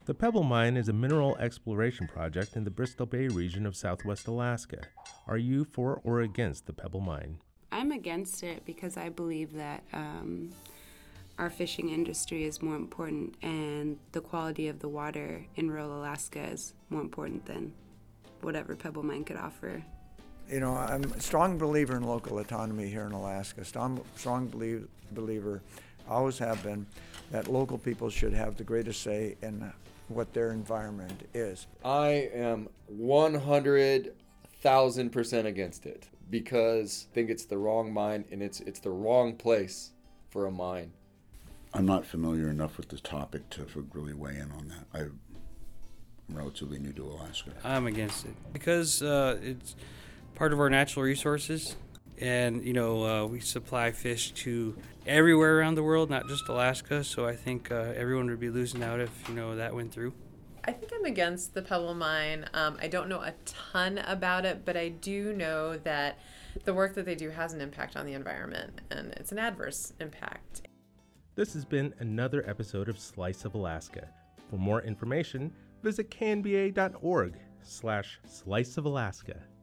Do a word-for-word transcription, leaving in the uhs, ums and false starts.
The Pebble Mine is a mineral exploration project in the Bristol Bay region of southwest Alaska. Are you for or against the Pebble Mine? I'm against it because I believe that um, our fishing industry is more important and the quality of the water in rural Alaska is more important than whatever Pebble Mine could offer. You know, I'm a strong believer in local autonomy here in Alaska. Strong, strong believe, believer, always have been, that local people should have the greatest say in what their environment is. I am one hundred thousand percent against it because I think it's the wrong mine and it's it's the wrong place for a mine. I'm not familiar enough with the topic to really weigh in on that. I'm relatively new to Alaska. I'm against it because uh, it's part of our natural resources, and you know uh, we supply fish to everywhere around the world, not just Alaska. So I think uh, everyone would be losing out if you know that went through. I think I'm against the Pebble Mine. Um, I don't know a ton about it, but I do know that the work that they do has an impact on the environment, and it's an adverse impact. This has been another episode of Slice of Alaska. For more information, visit k n b a dot org slash slice of Alaska.